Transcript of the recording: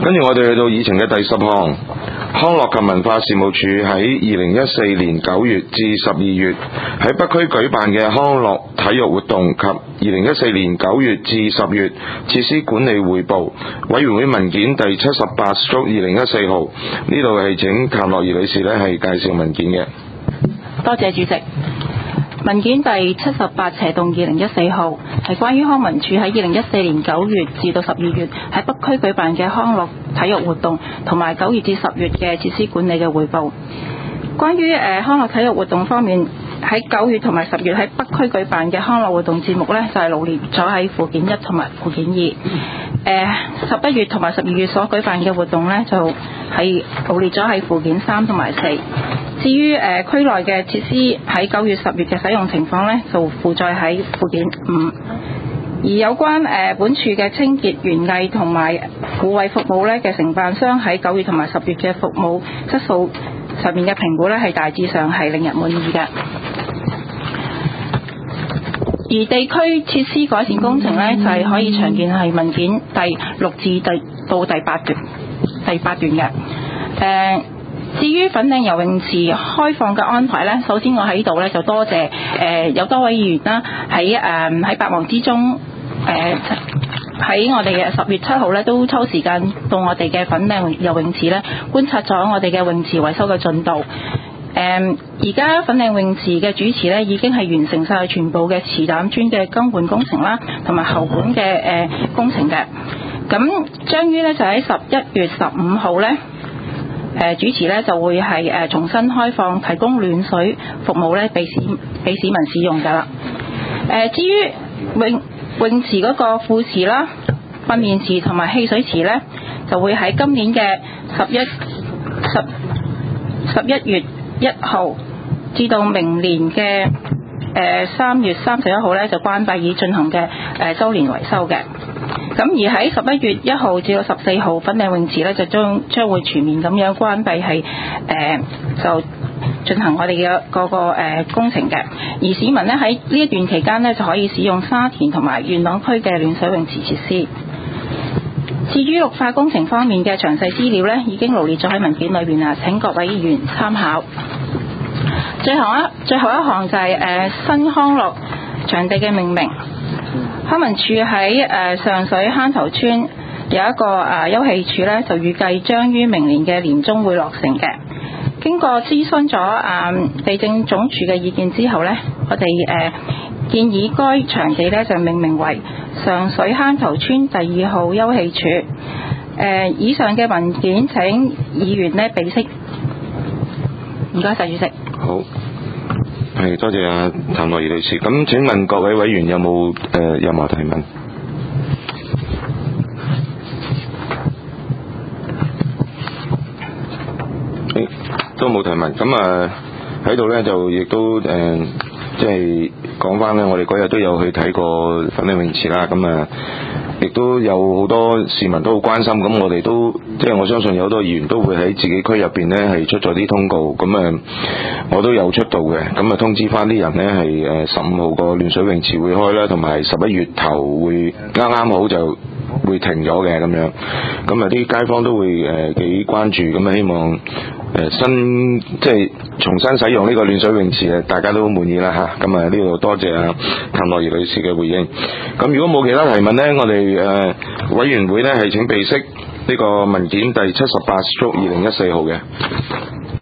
跟住我哋去到議程嘅第10項，康樂及文化事務署喺2014年9月至12月喺北區舉辦嘅康樂體育活動及2014年9月至10月設施管理匯報委員會文件第78/2014號，呢度係請譚樂儀女士呢係介紹文件嘅。 多謝主席。文件第78/2014號係關於康文署喺2014年9月至到12月喺北區舉辦嘅康樂體育活動同埋9月至10月嘅設施管理嘅匯報。關於康樂體育活動方面，喺9月同埋10月喺北區舉辦嘅康樂活動節目呢，就係羅列咗喺附件1同埋附件2。11月同埋12月所舉辦嘅活動呢，就係羅列咗喺附件3同埋4。至於區內嘅設施喺9月10月嘅使用情況呢，就附載喺附件5。而有關本署嘅清潔園藝同埋護衛服務呢嘅承辦商喺9月同埋10月嘅服務質素上面嘅評估呢，係大致上係令人滿意嘅。而地區設施改善工程呢，就係可以詳見係文件第6至到第8段嘅。至於粉嶺游泳池開放嘅安排呢，首先我喺度呢就多謝有多位議員啦，喺百忙之中喺我哋嘅10月7號呢都抽時間到我哋嘅粉嶺游泳池呢觀察咗我哋嘅泳池維修嘅進度。而家粉嶺泳池嘅主池呢已經係完成晒全部嘅池膽磚嘅更換工程啦，同埋喉管嘅工程嘅。咁將於呢就喺11月15號呢。主持呢就會係重新開放提供暖水服務呢俾市民使用㗎啦。至於泳池嗰個副池啦、訓練池同埋戲水池呢，就會喺今年嘅11月1號至到明年嘅3月31號呢就關閉以進行嘅週年維修嘅。咁而喺11月1號至到14號，粉嶺泳池呢就將會全面咁樣關閉，係就進行我哋嘅嗰個工程嘅。而市民呢喺呢一段期間呢就可以使用沙田同埋元朗區嘅暖水泳池設施。至於綠化工程方面嘅詳細資料呢，已經羅列咗喺文件裏邊啦，請各位議員參考。最後一項就係新康樂場地嘅命名。康文署喺上水坑頭村有一個休憩處呢，就預計將於明年嘅年中會落成嘅。經過諮詢咗地政總署嘅意見之後呢，我哋建議該場地呢就命名為上水坑頭村第2號休憩處。以上嘅文件請議員呢備悉。唔該晒主席。 好。係，多謝阿譚樂儀女士。咁請問各位委員有冇任何提問？都冇提問。咁喺度呢，就亦都即係講翻呢，我哋嗰日都有去睇過粉嶺泳池啦。咁亦都有好多市民都好關心。咁我哋都即係我相信有好多議員都會喺自己區入邊呢係出咗啲通告。咁我都有出到嘅。咁通知翻啲人呢係15號個暖水泳池會開啦，同埋11月頭會啱好就會停咗嘅咁樣。咁啲街坊都會幾關注。咁希望即係重新使用呢個暖水泳池大家都滿意啦嚇。咁呢度多謝譚樂儀女士嘅回應。咁如果冇其他提問呢，我哋委員會呢係請備悉呢個文件第78/2014號嘅。